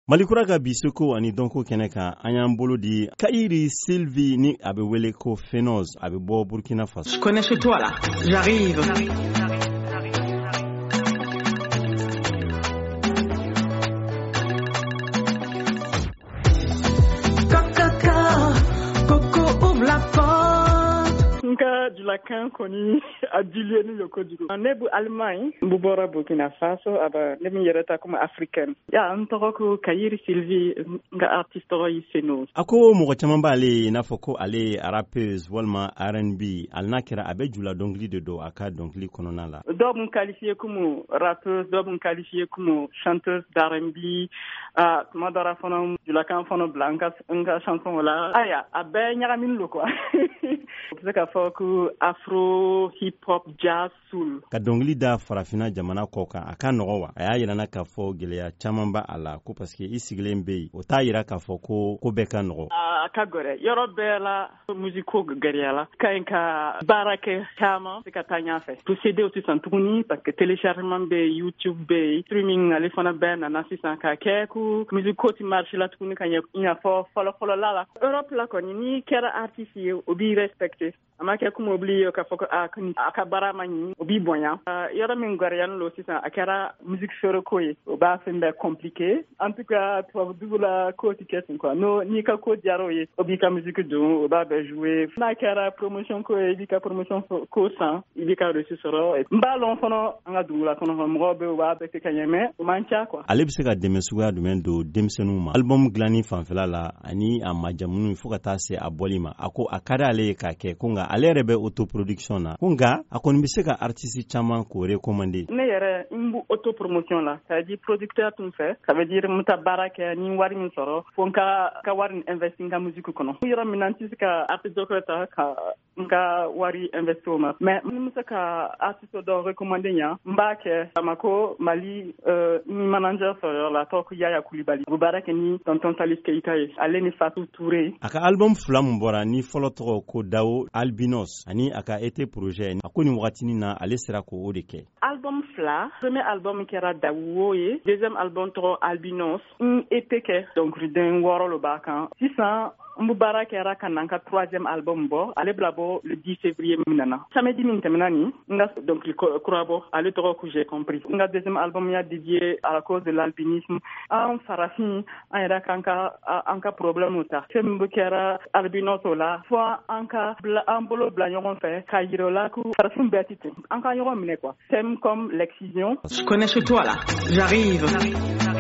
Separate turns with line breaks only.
Malikura ka bisoko ani donko kɛnɛ kan an y'an bolo di Kairi Sylvie ni a bɛ wele ko Fenoz a bɛ bɔ Burkina Faso.
Je connais chez toi là, j'arrive. Coco, ouvre la porte.
Nka Dulakan koni a dilué ni yoko jugu. Ne bu Allemagne, bu bɔra Burkina Faso aba ne min yɛrɛ ta comme africaine. Ya n tɔgɔ ko Kairi Sylvie nka artiste tɔgɔ yi Fenoz.
A ko mɔgɔ caman b'ale n'a fɔ ko ale ye rappeuse walima R&B ali n'a kɛra a bɛ jula dɔnkili de don a ka dɔnkili kɔnɔna la.
Dɔw b'u qualifié comme rappeuse, dɔw b'u qualifié comme chanteuse d'R&B. Tuma dɔ la fana Dulakan fana bila n ka chanson la. Aya a bɛɛ ɲagaminen don quoi. O bɛ se ka fɔ ko afro, hip hop, jazz, soul.
Ka dɔnkili da farafina jamana kɔ kan a ka nɔgɔ wa? A y'a yira na k'a fɔ gɛlɛya caman b'a a la ko parce que i sigilen bɛ yen o t'a yira k'a fɔ ko bɛɛ ka nɔgɔ.
A ka gɛrɛ yɔrɔ bɛɛ la musiko gɛrɛya la ka ɲi ka baara kɛ caman se ka taa ɲɛfɛ. Procédé sisan tuguni parce que téléchargement bɛ yen, YouTube bɛ yen, streaming ale fana bɛɛ nana sisan ka kɛ ko musiko ti marché la tuguni ka ɲɛ i n'a fɔ fɔlɔ la. Europe la kɔni ni kɛra artiste ye o b'i respecté. A ma kɛ comme oublié k'a fɔ ko a ka baara ma ɲi o b'i bonya. Yɔrɔ min gɛrɛyalen don sisan a kɛra musique feere ko ye o b'a fɛn bɛɛ compliqué. En tout cas tubabudugu la ko ti kɛ ten quoi. N'i ka ko diyara o ye o b'i ka musique don o b'a bɛɛ jouer. N'a kɛra promotion ko ye i b'i ka promotion ko san i b'i ka reçu sɔrɔ. N b'a lɔn fana an ka dugu la kɔnɔ mɔgɔw bɛ u b'a bɛɛ kɛ ka ɲɛ mais o man ca quoi.
Ale bɛ se ka dɛmɛ suguya jumɛn don denmisɛnninw ma? Album dilanni fanfɛla la ani a majamuni fo ka taa se a bɔli ma a ko a ka di ale ye k'a kɛ ko nka ale yɛrɛ bɛ autoproduction na ko nka a kɔni bɛ se ka artiste caman k'o recommander.
Ne yɛrɛ n b'u autopromotion la ça veut dire producteur tun fɛ ça veut dire n bɛ taa baara kɛ ni wari min sɔrɔ fo n ka wari investi n ka musique kɔnɔ. Yɔrɔ min na n tɛ se ka artiste dɔ ta ka n ka wari investi o ma mais n bɛ se ka artiste dɔ recommander ɲa n b'a kɛ Bamako Mali ni manager sɔrɔ la tɔgɔ ko Yaya Kulibali u bɛ baara kɛ ni tonton Salis Keita ye ale ni Fatou Touré.
A ka album fila min bɔra ni fɔlɔ tɔgɔ ko Dao Albinos ani a ka été projet a ko nin wagatinin na ale sera k'o de kɛ.
Album fila premier album kɛra Dawo ye deuxième album tɔgɔ Albinos n EP kɛ donc den wɔɔrɔ lo b'a kan sisan n bɛ baara kɛra ka na n ka troisième album bɔ ale bila bɔ le 10 février min nana samedi min tɛmɛna nin n ka dɔnkili kura bɔ ale tɔgɔ ko j'ai compris n ka deuxième album y'a dédié à la cause de l'albinisme an farafin an yɛrɛ k'an ka problème ta fɛn min bɛ kɛra albinos o la fo an bolo bila ɲɔgɔn fɛ k'a yira o la ko farafin bɛɛ tɛ ten an ka ɲɔgɔn minɛ quoi thème comme l'excision.
Je connais chez toi là, j'arrive.